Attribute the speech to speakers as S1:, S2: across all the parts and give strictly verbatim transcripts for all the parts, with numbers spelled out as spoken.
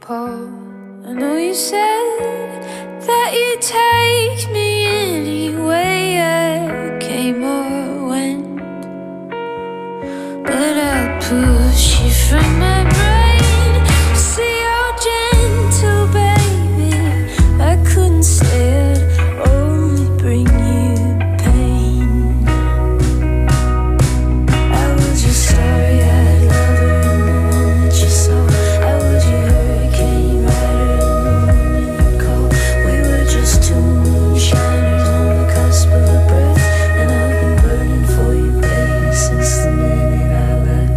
S1: call. I know you said that you'd take me anyway I came or went, but I push you from my brain. See how gentle, baby, I couldn't say it, only bring you pain. I was your starry-eyed lover in the moment you saw. I was your hurricane rider in the moment you called. We were just two moonshiners on the cusp of a breath, and I've been burning for you, baby, since the minute I left.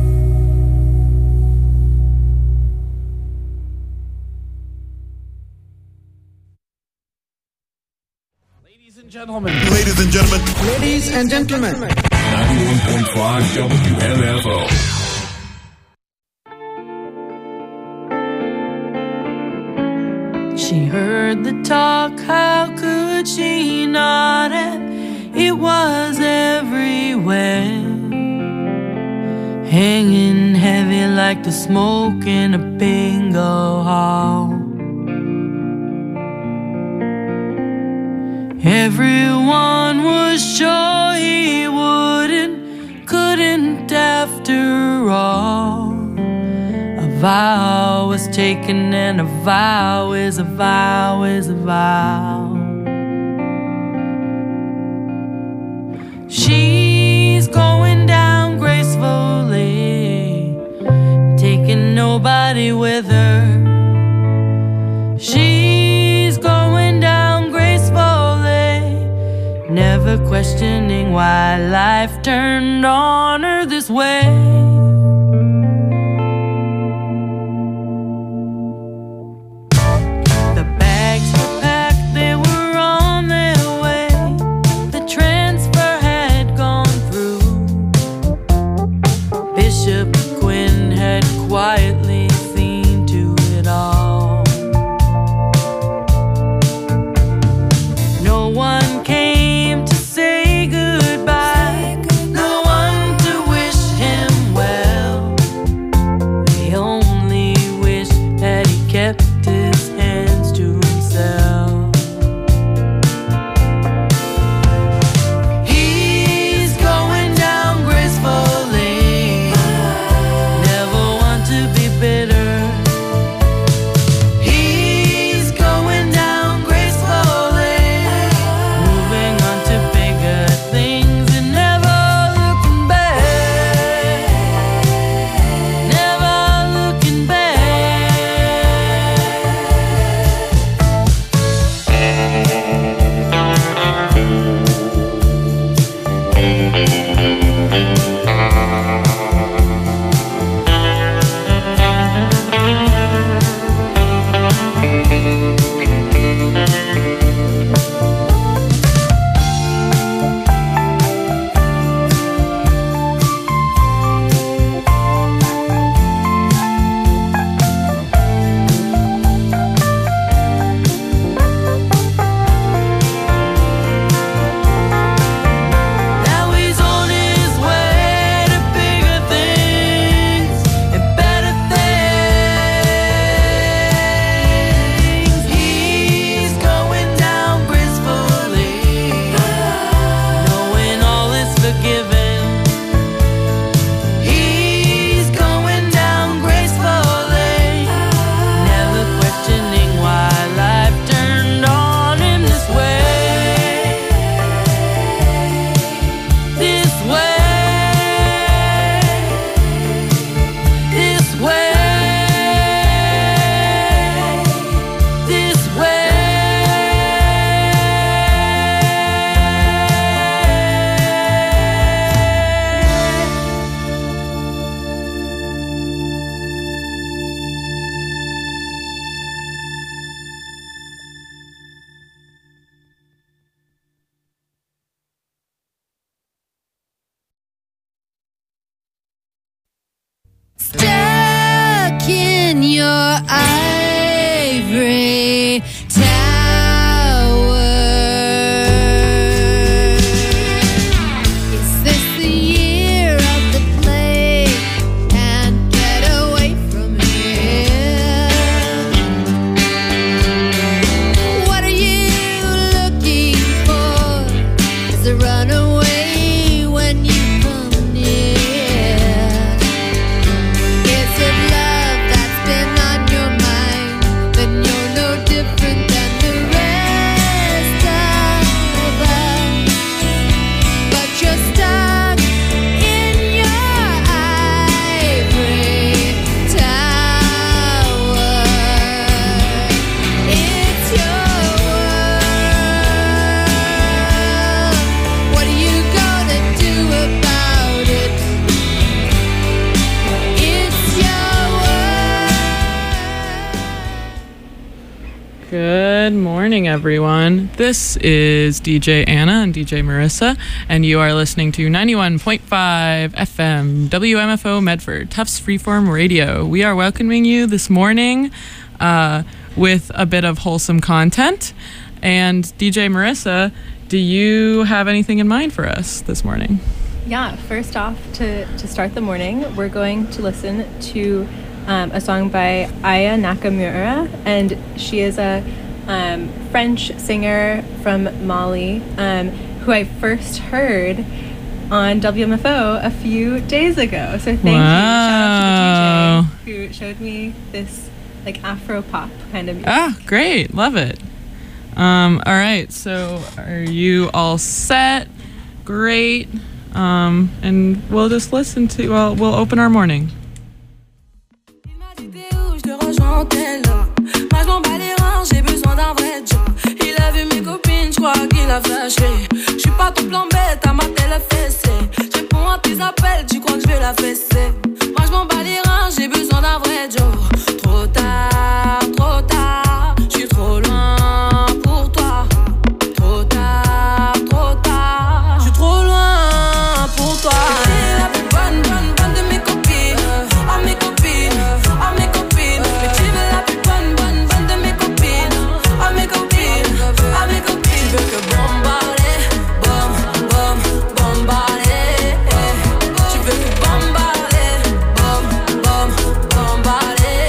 S2: Ladies and gentlemen.
S3: Ladies and gentlemen.
S2: Ladies and gentlemen.
S4: ninety-one point five W M F O.
S5: She heard the talk, how could she not have? It was everywhere, hanging heavy like the smoke in a bingo hall. Everyone was sure he wouldn't, couldn't after all. A vow was taken, and a vow is a vow is a vow. She's going down gracefully, taking nobody with her. She's going down gracefully, never questioning why life turned on her this way. Quietly seen to it all. No one came to say goodbye, no one to wish him well. They only wish that he kept his hands to himself. He's going down gracefully, bitter. He's going down gracefully, moving on to bigger things and never looking back, never looking back. Stuck in your ivory tower. Is this the year of the plague? Can't get away from here.
S3: Good morning, everyone. This is D J Anna and D J Marissa, and you are listening to ninety-one point five F M W M F O Medford, Tufts Freeform Radio. We are welcoming you this morning uh, with a bit of wholesome content. And D J Marissa, do you have anything in mind for us this morning?
S6: Yeah, first off, to, to start the morning, we're going to listen to um, a song by Aya Nakamura, and she is a um, French singer from Mali, um, who I first heard on W M F O a few days ago. So thank
S3: wow.
S6: you. Shout out to the D J who showed me this like Afro pop kind of music.
S3: Ah, great. Love it. Um, all right. So are you all set? Great. Um, and we'll just listen to, well, we'll open our morning.
S7: Il m'a dit t'es où, je te rejoins en tel là. Moi je m'en bats les reins, j'ai besoin d'un vrai job. Il a vu mes copines, je crois qu'il a flashé. Je suis pas ton plan bête, à ma telle fessée. Je réponds à tes appels, tu crois que je vais la fesser. Moi je m'en bats les reins, j'ai besoin d'un vrai job. Trop tard, trop tard, je suis trop loin pour toi. Trop tard, trop tard, je suis trop loin pour toi. T'es la plus bonne, bonne, bonne de mes copines. Oh mes copines, oh mes copines. Mais tu veux la plus bonne, bonne, bonne de mes copines. Oh mes copines, oh mes copines. Tu veux que bombarder, bom, bom, bombarder. Tu veux que bombarder, bom, bom, bombarder.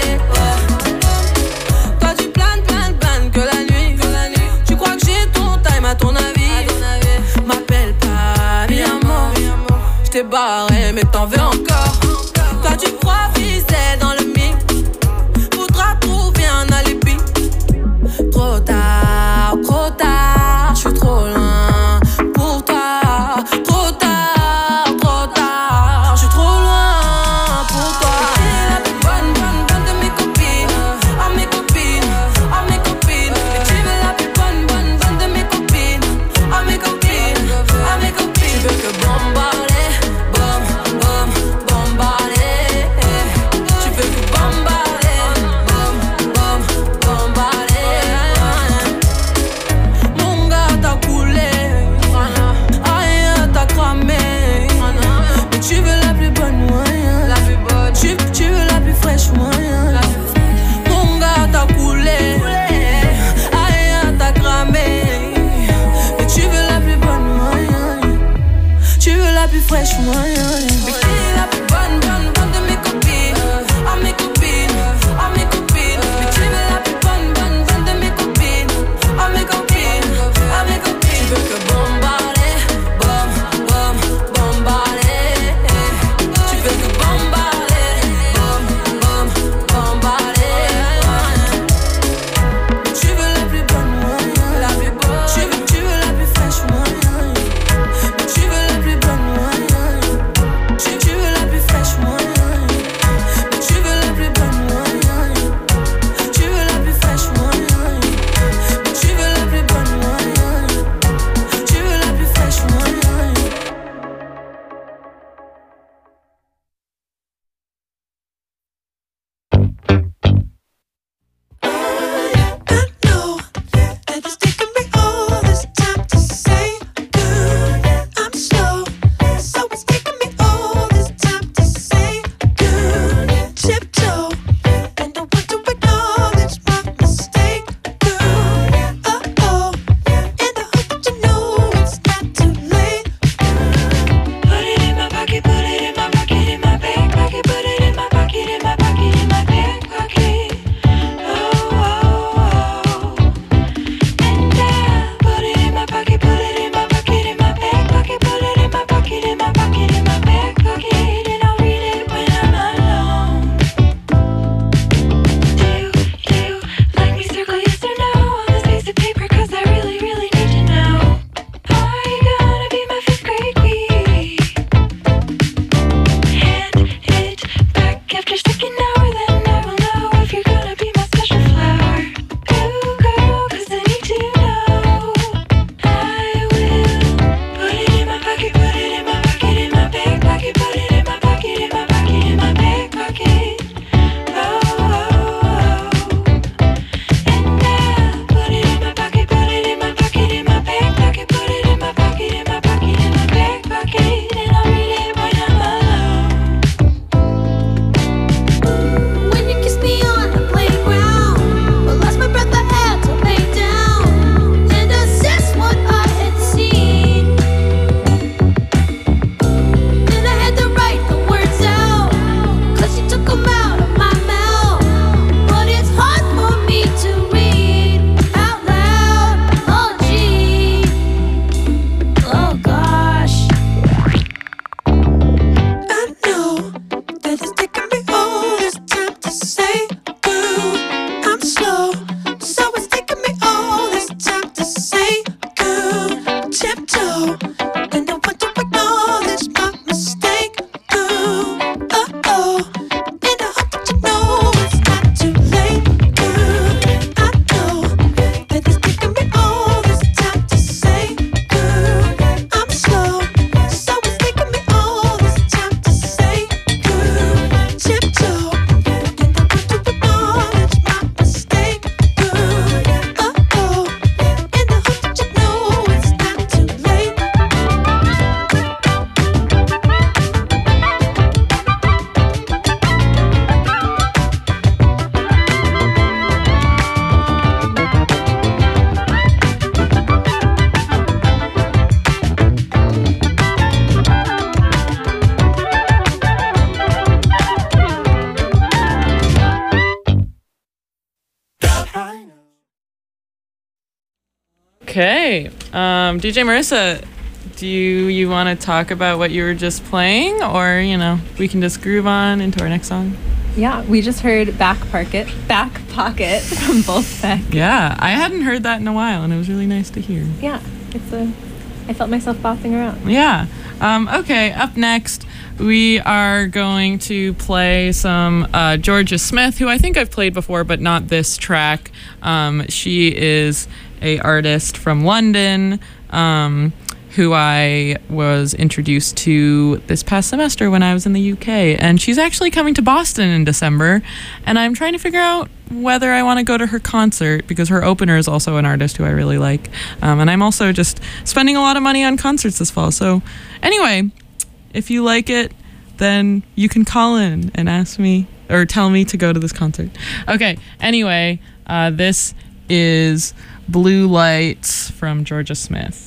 S3: Okay. Um, D J Marissa, do you, you want to talk about what you were just playing? Or, you know, we can just groove on into our next song?
S6: Yeah, we just heard Back Pocket, Back Pocket from Wolfpack.
S3: Yeah, I hadn't heard that in a while, and it was really nice to hear.
S6: Yeah, it's a... I felt myself bopping around.
S3: Yeah. Um, okay, up next, we are going to play some uh, Georgia Smith, who I think I've played before, but not this track. Um, she is a artist from London, um, who I was introduced to this past semester when I was in the U K. And she's actually coming to Boston in December, and I'm trying to figure out whether I want to go to her concert, because her opener is also an artist who I really like. Um, and I'm also just spending a lot of money on concerts this fall. So anyway, if you like it, then you can call in and ask me or tell me to go to this concert. Okay, anyway, uh, this is Blue Lights from Georgia Smith.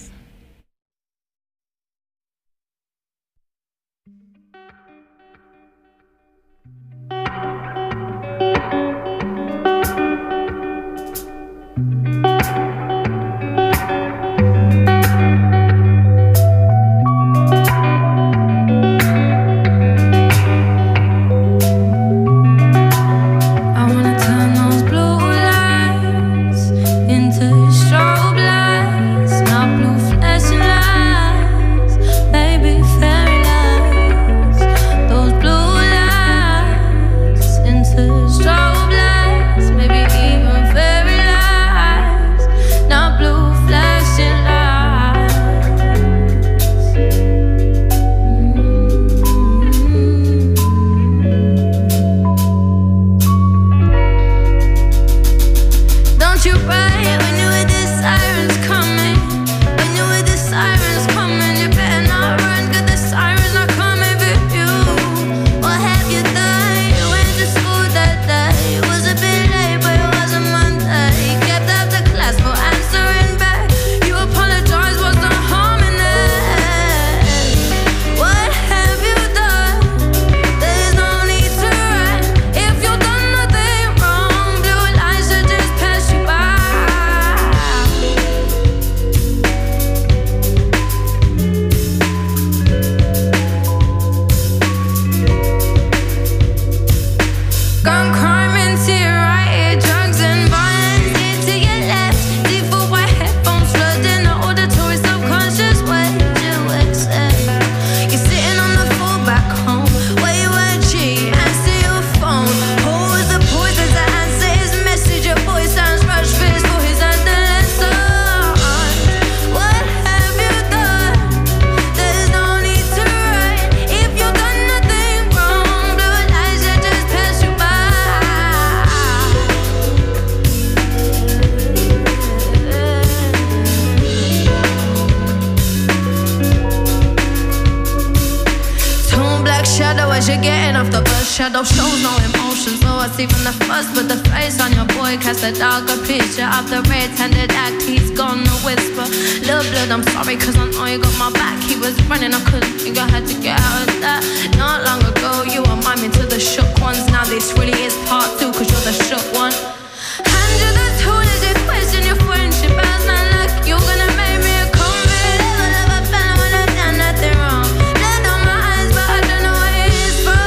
S7: Shadow shows no emotion, so I see from the first. But the face on your boy casts a darker picture of the red-handed act. He's gonna whisper, little blood, I'm sorry, cause I know you got my back. He was running, I couldn't think I had to get out of that. Not long ago, you were miming to the shook ones. Now this really is part two, cause you're the shook one. Hand you the tool as you question your friendship. As not like you're gonna make me a convict. Never, never felt when I've done nothing wrong. Blood on my eyes, but I don't know where it's from.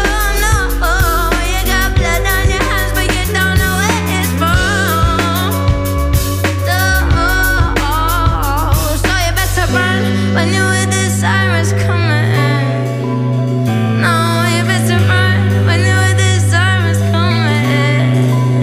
S7: When you with the sirens coming, no, you better run. When you with the sirens coming.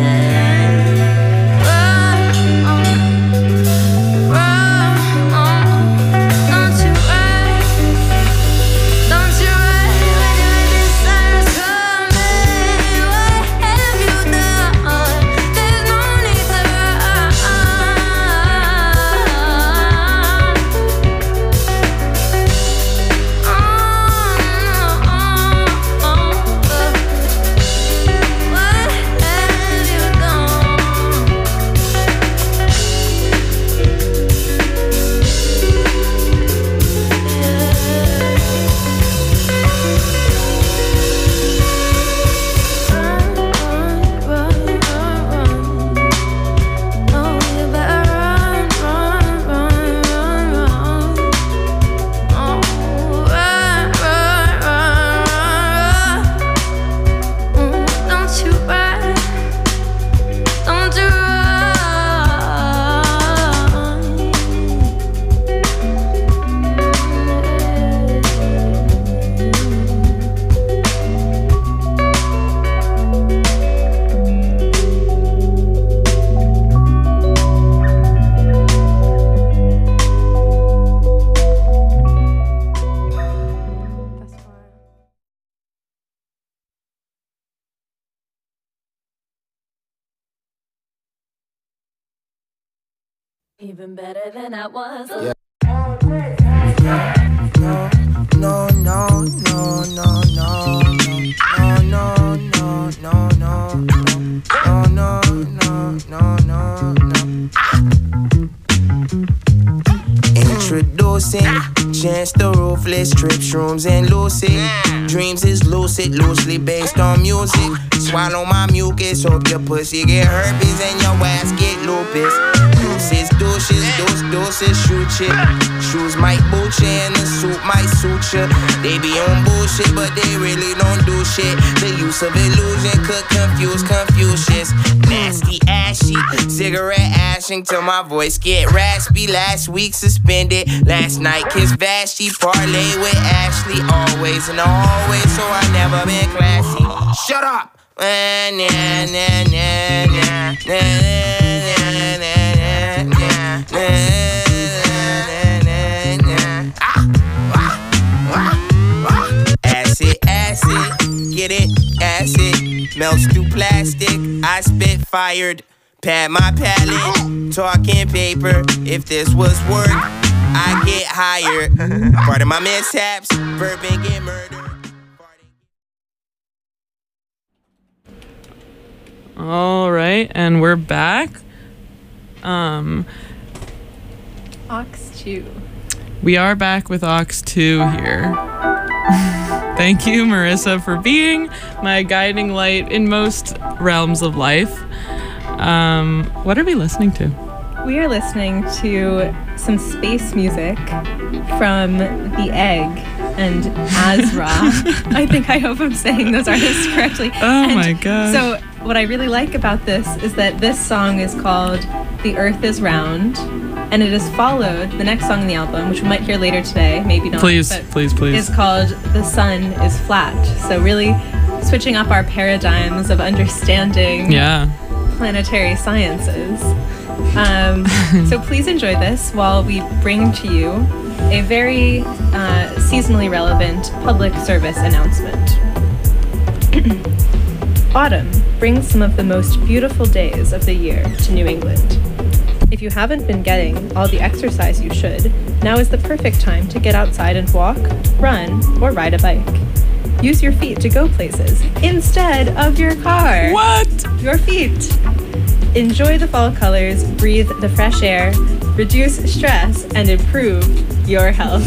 S1: Even better than I was.
S8: Yeah. No, no, no, no, no, no, no, no, no, no, no, no, no, no, no, no. Introducing Chance the Ruthless, trip shrooms and lucid. Dreams is lucid, loosely based on music. Swallow my mucus, hope your pussy get herpes and your ass get lupus. Deuces, douches, deuce, deuces, shoot shit. Shoes might boot you and the suit might suit you. They be on bullshit, but they really don't do shit. The use of illusion could confuse Confucius. Nasty, ashy, cigarette ashing till my voice get raspy. Last week suspended, last night kissed Vashti. Parlay with Ashley, always in the hallway, so I never been classy. Shut up! Nah, nah, nah, nah, nah, nah, nah, nah, nah. Acid, acid, get it, acid. Melts through plastic, I spit fired. Pad my palate, talking paper. If this was work, I get hired. Part of my mishaps, bourbon get murdered.
S3: All right, and we're back. Um,
S6: Ox two.
S3: We are back with Ox two here. Thank you, Marissa, for being my guiding light in most realms of life. Um, what are we listening to?
S6: We are listening to some space music from The Egg and Azra. I think, I hope I'm saying those artists correctly.
S3: Oh
S6: and
S3: my god.
S6: So what I really like about this is that this song is called The Earth is Round, and it is followed, the next song in the album, which we might hear later today, maybe not.
S3: Please,
S6: but
S3: please, please.
S6: is called The Sun is Flat. So really switching up our paradigms of understanding
S3: Yeah.
S6: planetary sciences. Um, so please enjoy this while we bring to you a very uh, seasonally relevant public service announcement. Autumn brings some of the most beautiful days of the year to New England. If you haven't been getting all the exercise you should, now is the perfect time to get outside and walk, run, or ride a bike. Use your feet to go places instead of your car.
S3: What?
S6: Your feet. Enjoy the fall colors, breathe the fresh air, reduce stress, and improve your health.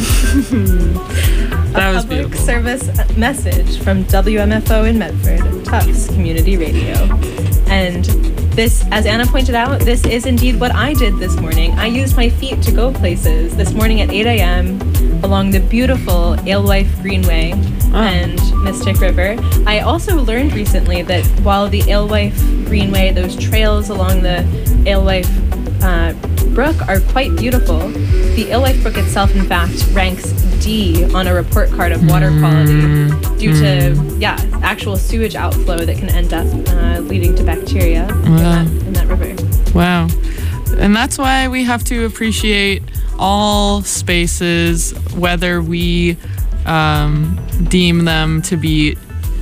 S3: That
S6: A
S3: was
S6: public
S3: beautiful.
S6: service message from W M F O in Medford, Tufts Community Radio. And this, as Anna pointed out, this is indeed what I did this morning. I used my feet to go places this morning at eight a.m. along the beautiful Alewife Greenway
S3: Oh.
S6: and Mystic River. I also learned recently that while the Alewife Greenway, those trails along the Alewife uh, Brook are quite beautiful, the Alewife Brook itself, in fact, ranks D on a report card of water quality due to, yeah, actual sewage outflow that can end up uh, leading to bacteria in, that, in that river.
S3: Wow. And that's why we have to appreciate all spaces, whether we um, deem them to be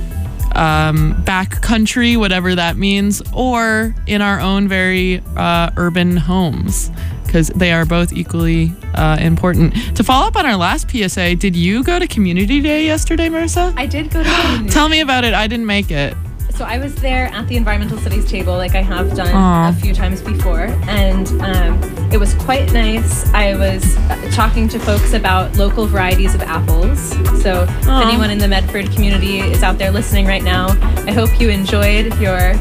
S3: um, back country, whatever that means, or in our own very uh, urban homes, because they are both equally uh, important. To follow up on our last P S A, did you go to Community Day yesterday, Marissa?
S6: I did go to Community
S3: Tell me about it. I didn't make it.
S6: So I was there at the environmental studies table, like I have done
S3: Aww.
S6: a few times before, and um, it was quite nice. I was uh, talking to folks about local varieties of apples. So if
S3: Aww.
S6: anyone in the Medford community is out there listening right now, I hope you enjoyed your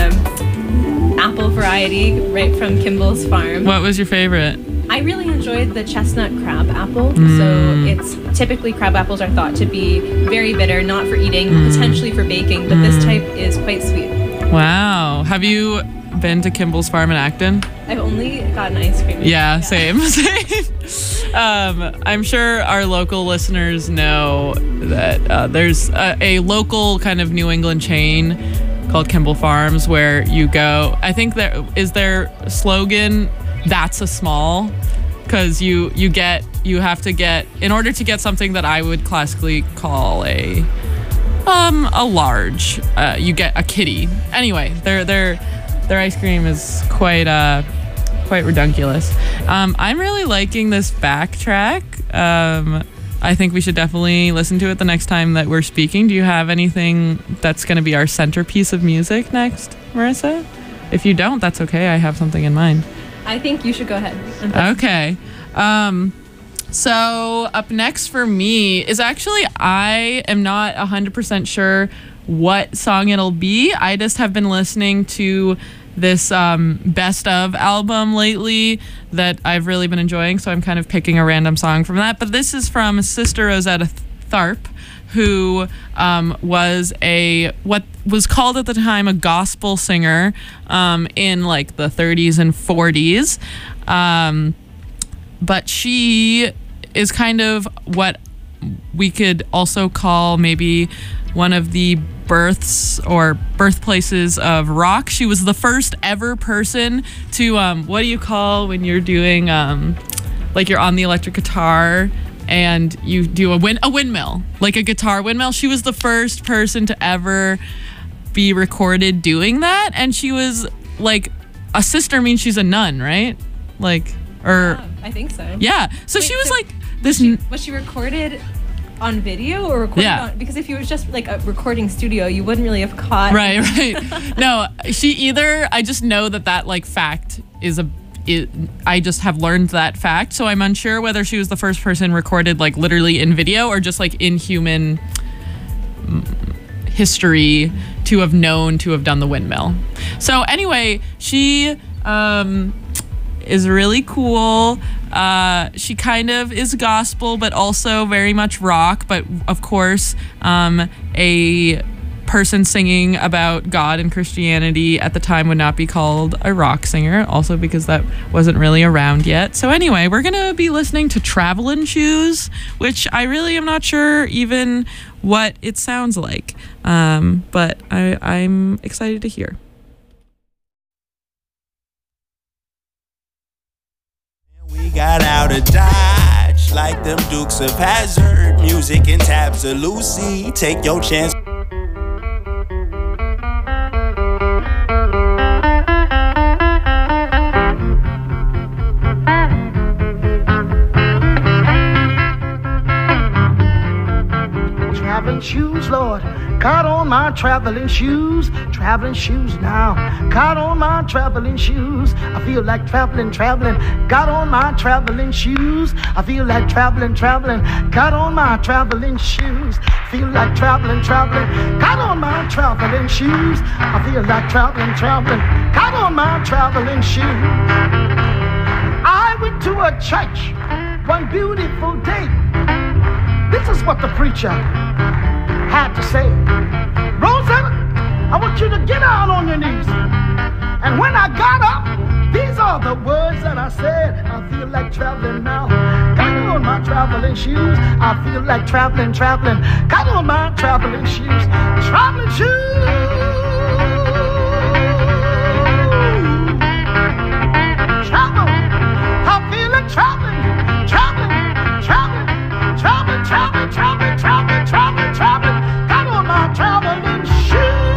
S6: um, apple variety right from Kimball's farm.
S3: What was your favorite?
S6: I really enjoyed the chestnut crab apple.
S3: Mm.
S6: So it's typically crab apples are thought to be very bitter, not for eating,
S3: Mm.
S6: potentially for baking, but this type is quite sweet.
S3: Wow. Have you been to Kimball's Farm in Acton?
S6: I've only gotten ice cream.
S3: Yeah, same, same. Um, I'm sure our local listeners know that uh, there's a, a local kind of New England chain called Kimball Farms where you go. I think there is their slogan, "That's a small," because you you get you have to get in order to get something that I would classically call a um a large. Uh, you get a kitty. Anyway, their their their ice cream is quite uh quite redunculous. Um, I'm really liking this backtrack. Um, I think we should definitely listen to it the next time that we're speaking. Do you have anything that's going to be our centerpiece of music next, Marissa? If you don't, that's okay. I have something in mind.
S6: I think you should go ahead.
S3: Okay. Um, so up next for me is actually, I am not one hundred percent sure what song it'll be. I just have been listening to this um, best of album lately that I've really been enjoying, so I'm kind of picking a random song from that. But this is from Sister Rosetta Tharpe, who um, was a what was called at the time a gospel singer um, in like the thirties and forties. Um, but she is kind of what we could also call maybe one of the births or birthplaces of rock. She was the first ever person to um, what do you call when you're doing um, like you're on the electric guitar and you do a wind a windmill, like a guitar windmill. She was the first person to ever be recorded doing that, and she was like a sister means she's a nun, right? Like or
S6: Yeah, I think so.
S3: Yeah. So
S6: Wait,
S3: she was
S6: so
S3: like this.
S6: Was she, was she recorded on video or recorded
S3: Yeah.
S6: on? Because if it was just like a recording studio, you wouldn't really have caught.
S3: Right, right. No, she either. I just know that that like fact is a. It, I just have learned that fact, so I'm unsure whether she was the first person recorded like literally in video or just like in human history to have known to have done the windmill. So anyway, she um, is really cool. Uh, she kind of is gospel, but also very much rock. But of course, um, a person singing about God and Christianity at the time would not be called a rock singer, also because that wasn't really around yet. So anyway, we're gonna be listening to Travelin' Shoes, which I really am not sure even what it sounds like, um, but I, I'm excited to hear.
S9: We got out of Dodge like them Dukes of Hazzard. Music and tabs of Lucy. Take your chance.
S10: Traveling shoes, Lord, got on my traveling shoes, traveling shoes now, got on my traveling shoes. I feel like traveling, traveling, got on my traveling shoes. I feel like traveling, traveling, got on my traveling shoes. Feel like traveling, traveling, got on my traveling shoes. I feel like traveling, traveling, got on my traveling shoes. I went to a church one beautiful day. This is what the preacher had to say. Rosetta, I want you to get down on your knees. And when I got up, these are the words that I said. I feel like traveling now. Got on my traveling shoes. I feel like traveling, traveling. Got on my traveling shoes. Traveling shoes. Travel. I feel like traveling, traveling, traveling. Traveling, traveling, traveling, traveling, traveling, traveling. Got on my traveling shoes.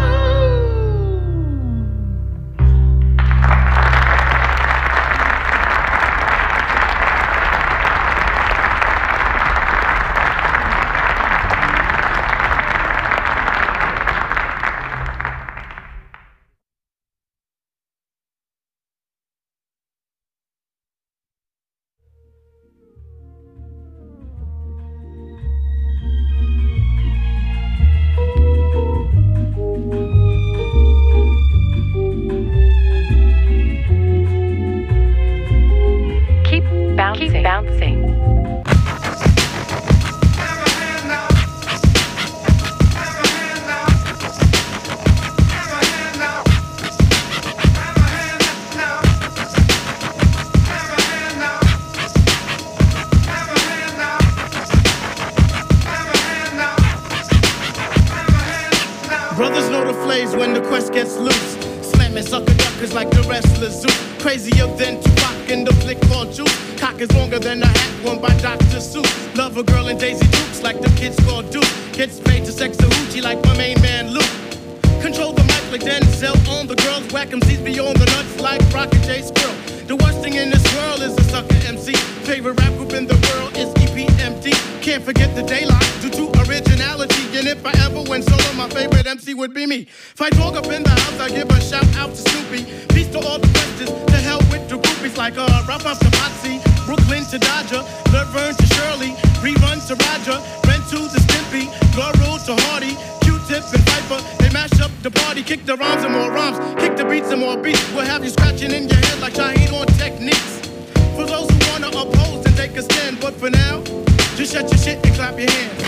S11: Keep bouncing.
S12: Brothers know the flames when the quest gets loose. Slamming sucker duckers like the wrestlers zoo. Crazier than Tupac in the flick on juice. Cock is longer than a hat worn by Doctor Seuss. Love a girl in Daisy Dukes like the kids called Duke. Kids paid to sex a hoochie like my main man Luke. Control the mic like Denzel on the girls. Whack 'em Z's beyond the nuts like Rocket J Squirrel. The worst thing in this world is a sucker M C. Favorite rap group in the world is E P M D. Can't forget the daylight due to originality. And if I ever went solo, my favorite M C would be me. If I talk up in the house, I give a shout out to Snoopy. Peace to all the questions, to hell with the groupies like uh, Ralph to Potsy, Brooklyn to Dodger, Laverne to Shirley, Rerun to Roger, Ren to the Stimpy, Laurel to Hardy, Q-Tip and Piper. They mash up the party, kick the rhymes and more rhymes, kick the beats and more beats. We'll have you scratching in your head like Shaheed on Techniques. For those who wanna oppose and take a stand, but for now, just shut your shit and clap your hands.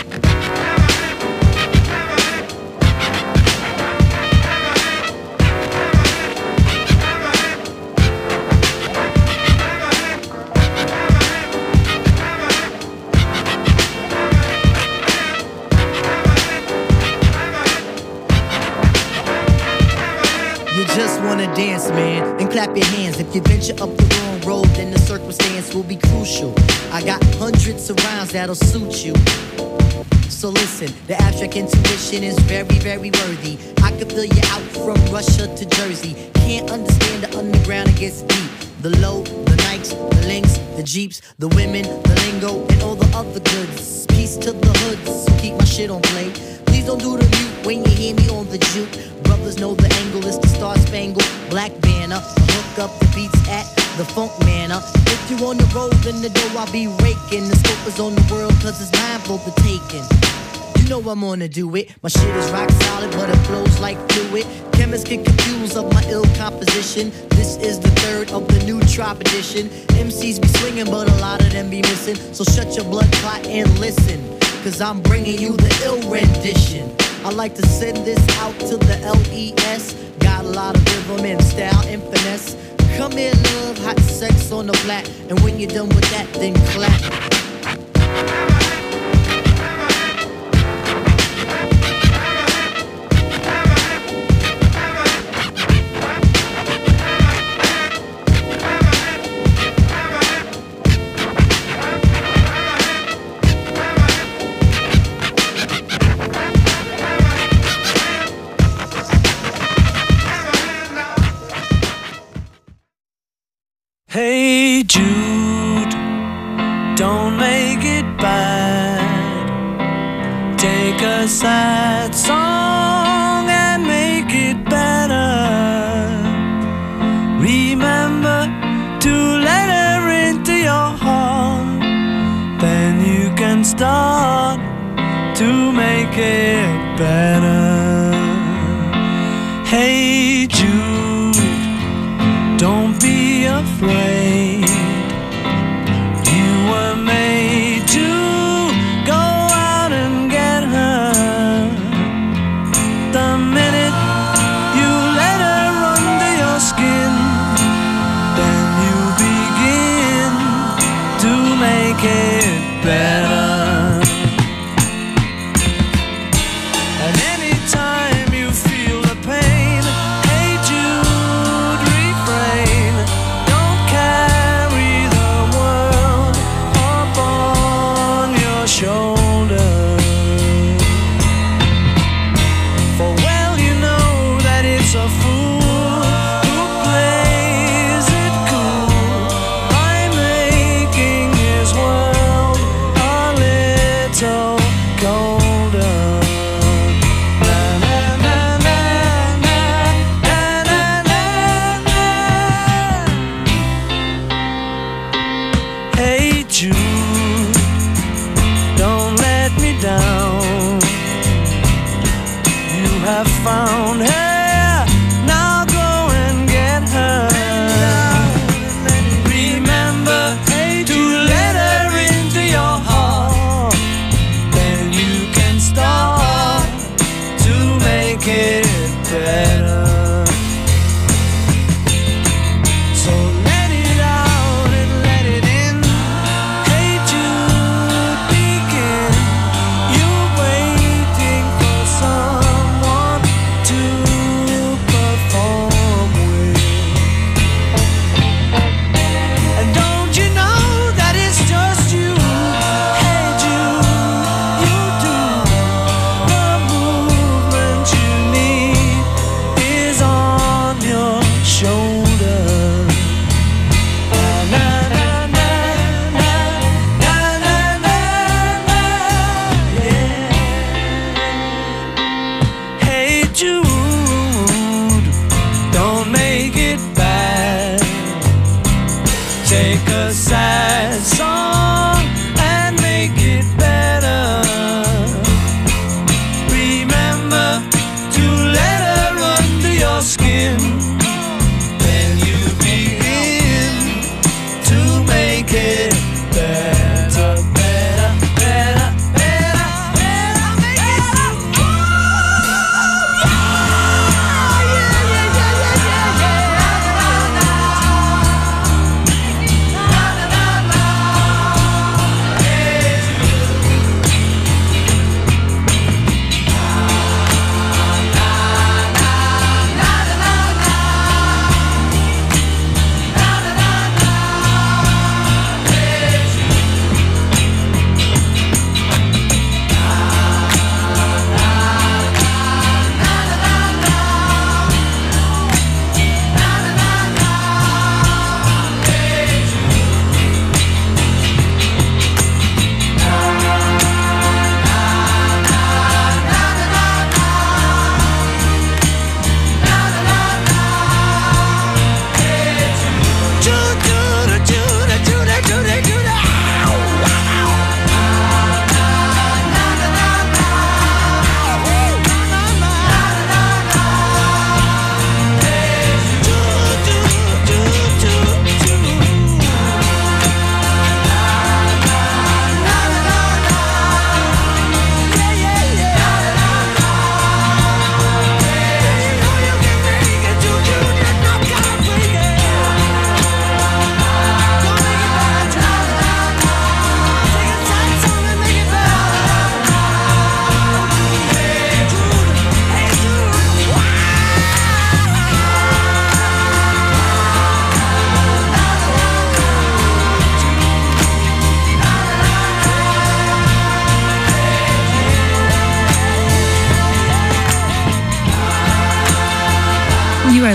S13: Just wanna dance, man, and clap your hands. If you venture up the wrong road, then the circumstance will be crucial. I got hundreds of rhymes that'll suit you. So listen, the abstract intuition is very, very worthy. I could fill you out from Russia to Jersey. Can't understand the underground, it gets deep. The low, the Nikes, the links, the Jeeps, the women, the lingo, and all the other goods. Peace to the hoods, so keep my shit on play. Please don't do the mute when you hear me on the juke. Brothers know the angle is the Star Spangled Black Banner. Hook up the beats at the Funk Manor. If you on the road, then the dough I'll be raking. The scope is on the world, cause it's mine for the taking. You know I'm gonna do it. My shit is rock solid, but it flows like fluid. Chemists get confused of my ill composition. This is the third of the new Tribe edition. M Cs be swinging, but a lot of them be missing. So shut your blood clot and listen, cause I'm bringing you the ill rendition. I like to send this out to the L E S. Got a lot of rhythm and style and finesse. Come here, love, hot sex on the flat. And when you're done with that, then clap.
S5: Hey Jude, don't make it bad. Take a sad song and make it better. Remember to let her into your heart. Then you can start to make it better. Hey Jude, don't be afraid. You were made to go out and get her. The minute you let her under your skin, then you begin to make it better. And anytime you feel the pain, hey Jude, refrain. Don't carry the world up on your shoulder. For well you know that it's a fool who plays it cool by making his world a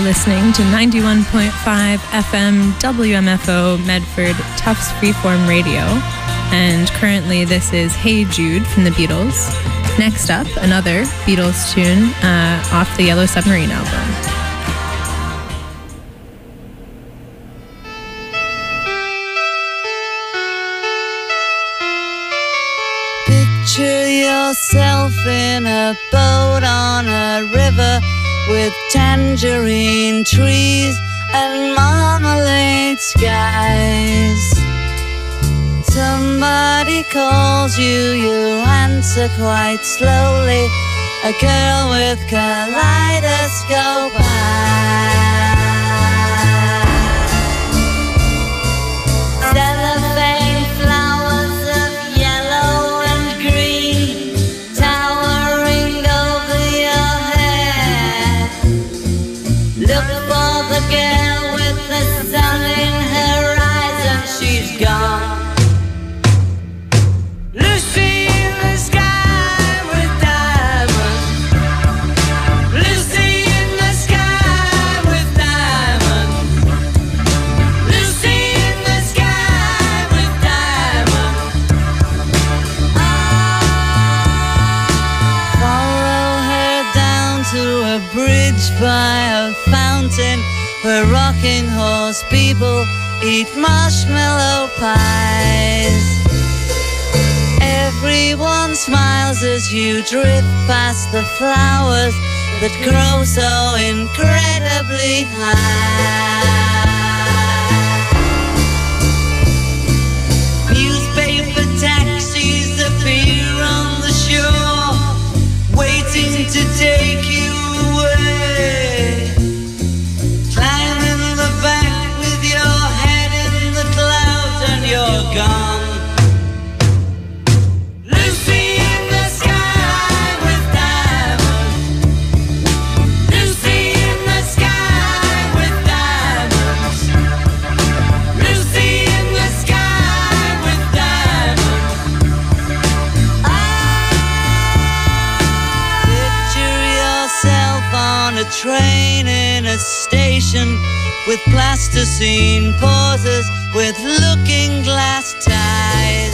S6: listening to ninety-one point five F M W M F O Medford Tufts Freeform Radio. And currently this is Hey Jude from the Beatles. Next up, another Beatles tune uh, off the Yellow Submarine album.
S14: Picture yourself in a boat on a river with tangerine trees and marmalade skies. Somebody calls you, you answer quite slowly. A girl with kaleidoscope eyes. Cellophane flowers of yellow and green towering over your head. Look for the girl with the sun in her eyes and she's gone. Lucy in the sky with diamonds. Lucy in the sky with diamonds. Lucy in the sky with diamonds. Follow her down to a bridge by a fountain where rocking horse people eat marshmallow pies. Everyone smiles as you drift past the flowers that grow so incredibly high. Newspaper taxis appear on the shore, waiting to take you away. Climb in the back with your head in the clouds and you're gone. Train in a station with plasticine pauses with looking glass ties.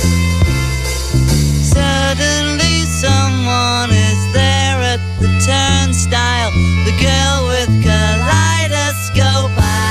S14: Suddenly someone is there at the turnstile, the girl with kaleidoscope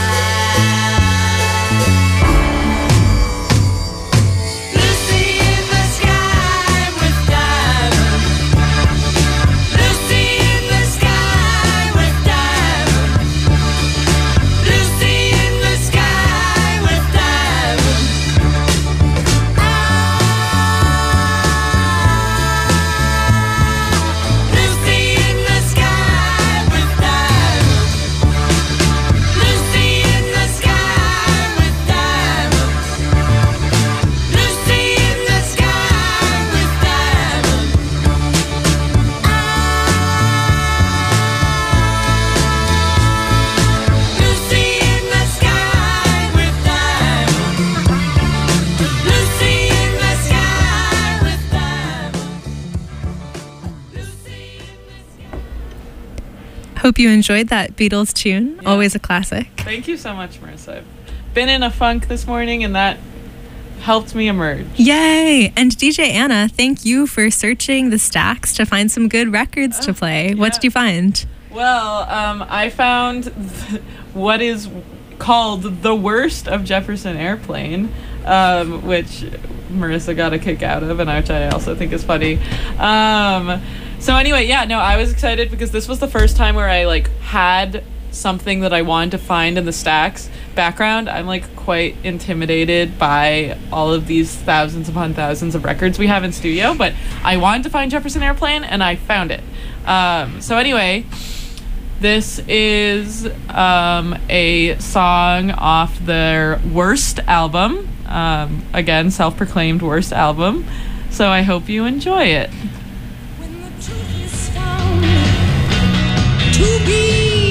S6: Hope you enjoyed that Beatles tune. Yeah. Always a classic.
S3: Thank you so much, Marissa. I've been in a funk this morning and that helped me emerge.
S6: Yay! And D J Anna, thank you for searching the stacks to find some good records oh, to play. Yeah. What did you find?
S3: Well, um, I found th- what is called the worst of Jefferson Airplane, um, which Marissa got a kick out of, and which I also think is funny. Um, so anyway, yeah, no, I was excited because this was the first time where I like had something that I wanted to find in the stacks. Background, I'm like quite intimidated by all of these thousands upon thousands of records we have in studio, but I wanted to find Jefferson Airplane and I found it. Um, so anyway, this is um, a song off their worst album. Um, again, self-proclaimed worst album. So I hope you enjoy it.
S1: When the truth is found to be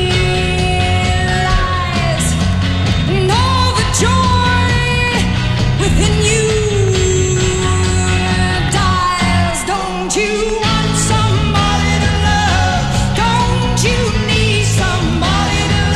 S1: lies, and all the joy within you dies. Don't you want somebody to love? Don't you need somebody to love?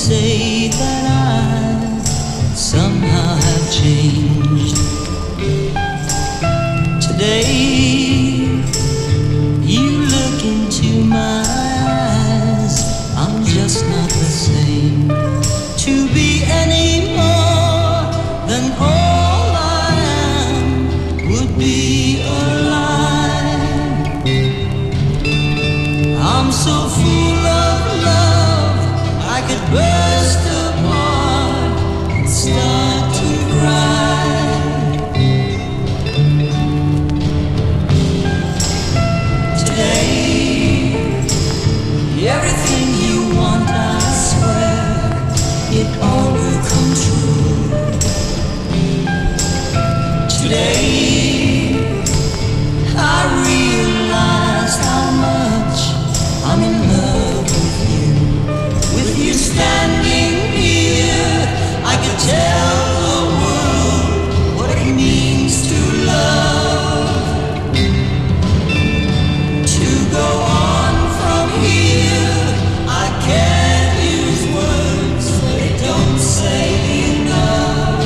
S14: say that I somehow have changed. Today, you look into my eyes, I'm just not the same. To be any more than all I am would be a lie. I'm so full of love, I could burst apart and start to cry. Today, everything you want, I swear, it all will come true. Today, I realize how much I'm in love with you. With you standing here, I could tell the world what it means to love. To go on from here, I can't use words, they don't say enough.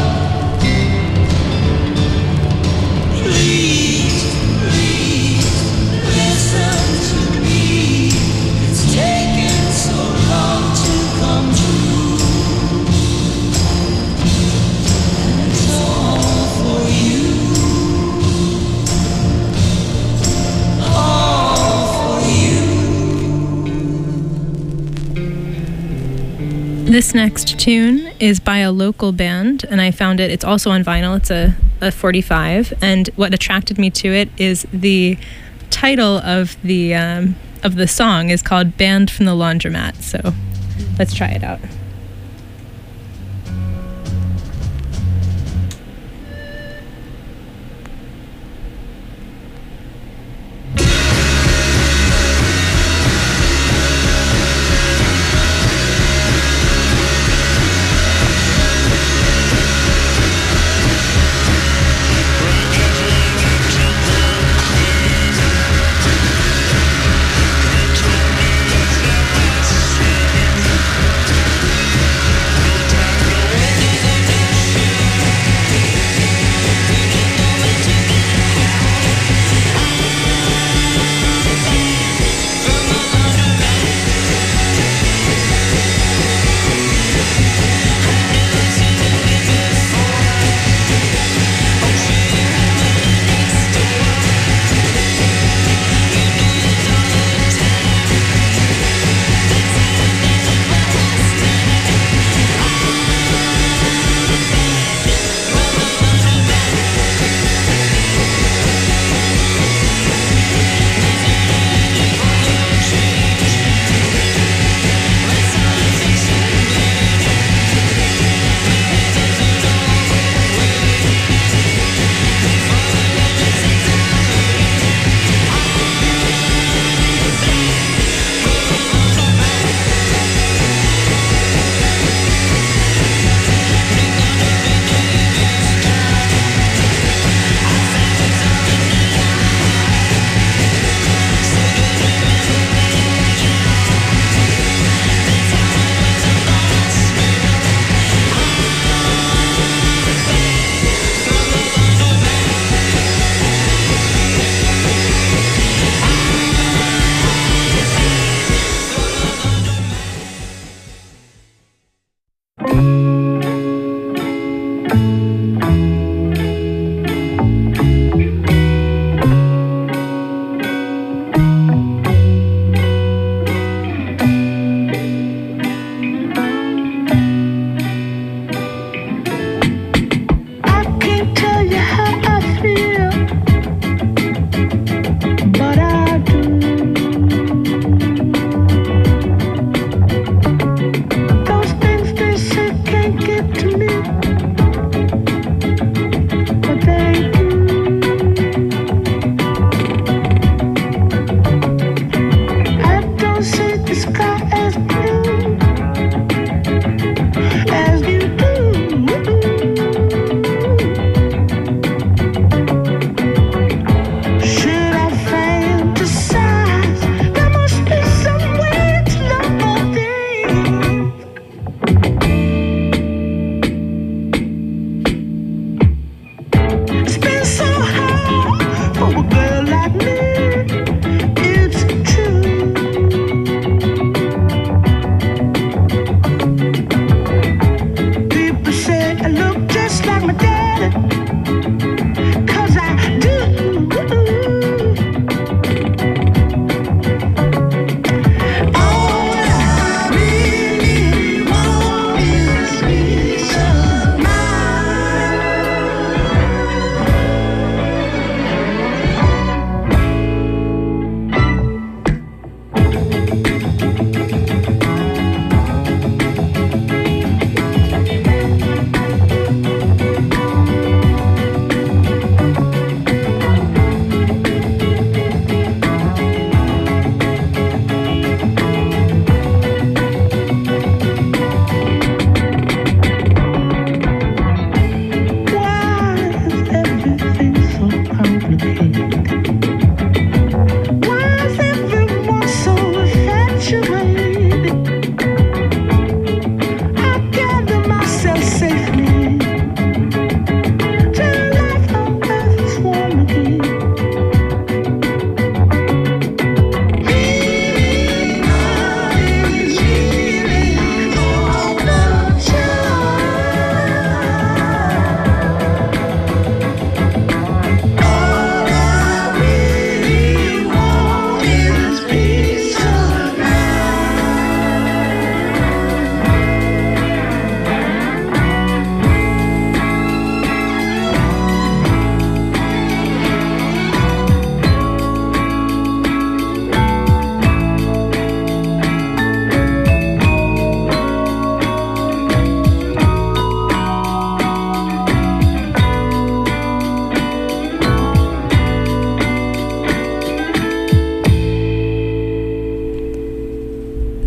S14: Please, please, listen to me. It's taken so long to come true. And it's all for you. All for you.
S6: This next tune is by a local band, and I found it. It's also on vinyl. It's a, a forty-five, and what attracted me to it is the title of the um, of the song is called "Band from the Laundromat." So let's try it out.
S14: Thank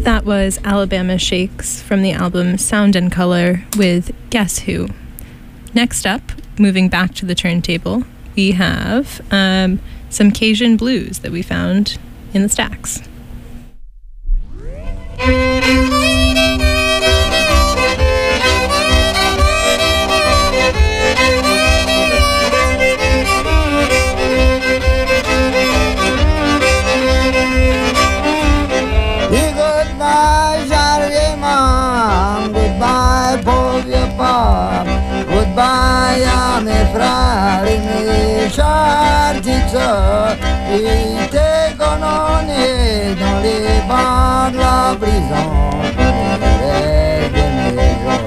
S6: That was Alabama Shakes from the album Sound and Color with Guess Who. Next up, moving back to the turntable, we have um, some Cajun blues that we found in the stacks.
S15: Goodbye à mes frères et mes chers titres, qui étaient condamnés dans les bancs de la prison pour le reste de mes jours.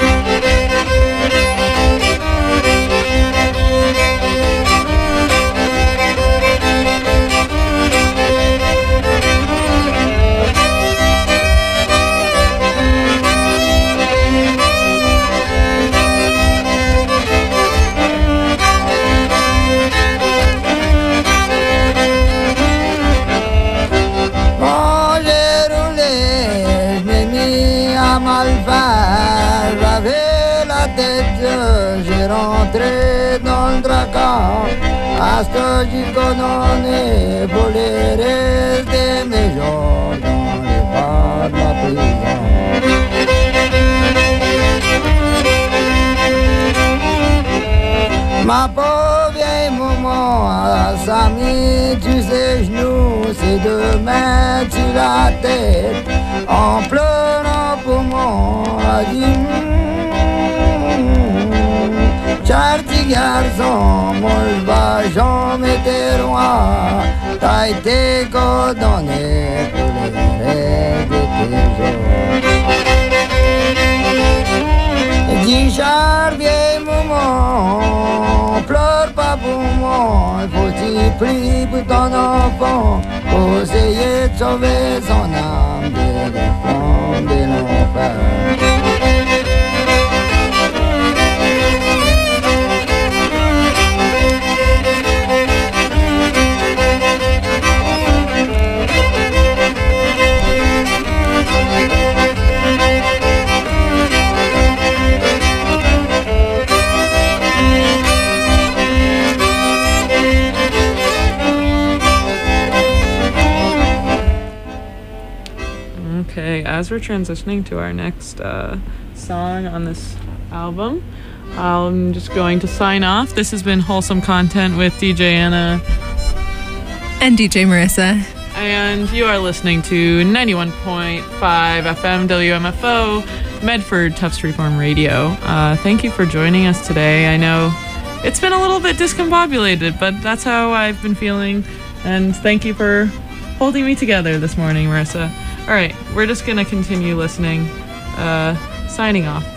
S15: J'ai rentré dans le dragon, à ce que j'y condamné pour les restes de mes jours dans les bars de la prison. Ma pauvre vieille maman, ça mis tu ses genoux, ses deux mains sur la tête, en pleurant pour moi, a dit cher petit garçon, moi je vais jamais te roi, t'as été condamné pour les rêves de tes jours. Dis cher vieille maman, pleure pas pour moi, il faut t'y prier pour ton enfant, pour essayer de sauver son âme de la flamme de l'enfer.
S3: Okay, as we're transitioning to our next uh, song on this album, I'm just going to sign off. This has been Wholesome Content with D J Anna
S6: and D J Marissa.
S3: And you are listening to ninety-one point five F M W M F O, Medford Tufts Freeform Radio. Uh, thank you for joining us today. I know it's been a little bit discombobulated, but that's how I've been feeling. And thank you for holding me together this morning, Marissa. All right, we're just going to continue listening. Uh, signing off.